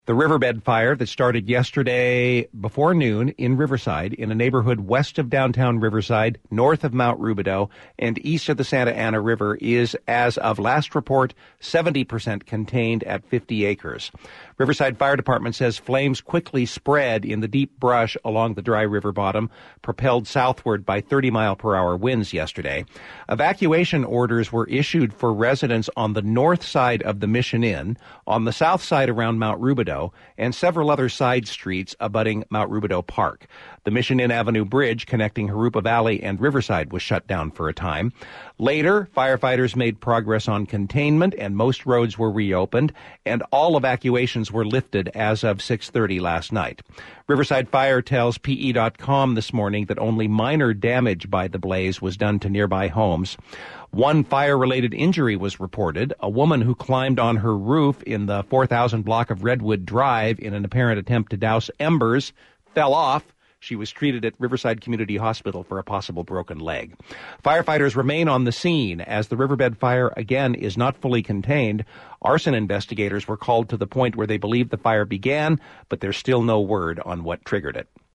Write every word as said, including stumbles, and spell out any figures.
The riverbed fire that started yesterday before noon in Riverside, in a neighborhood west of downtown Riverside, north of Mount Rubidoux, and east of the Santa Ana River is, as of last report, seventy percent contained at fifty acres. Riverside Fire Department says flames quickly spread in the deep brush along the dry river bottom, propelled southward by thirty mile per hour winds yesterday. Evacuation orders were issued for residents on the north side of the Mission Inn, on the south side around Mount Rubidoux, and several other side streets abutting Mount Rubidoux Park. The Mission Inn Avenue Bridge connecting Harupa Valley and Riverside was shut down for a time. Later, firefighters made progress on containment and most roads were reopened, and all evacuations were lifted as of six thirty last night. Riverside Fire tells P E dot com this morning that only minor damage by the blaze was done to nearby homes. One fire-related injury was reported. A woman who climbed on her roof in the four thousand block of Redwood Drive in an apparent attempt to douse embers fell off. She was treated at Riverside Community Hospital for a possible broken leg. Firefighters remain on the scene as the riverbed fire again is not fully contained. Arson investigators were called to the point where they believe the fire began, but there's still no word on what triggered it.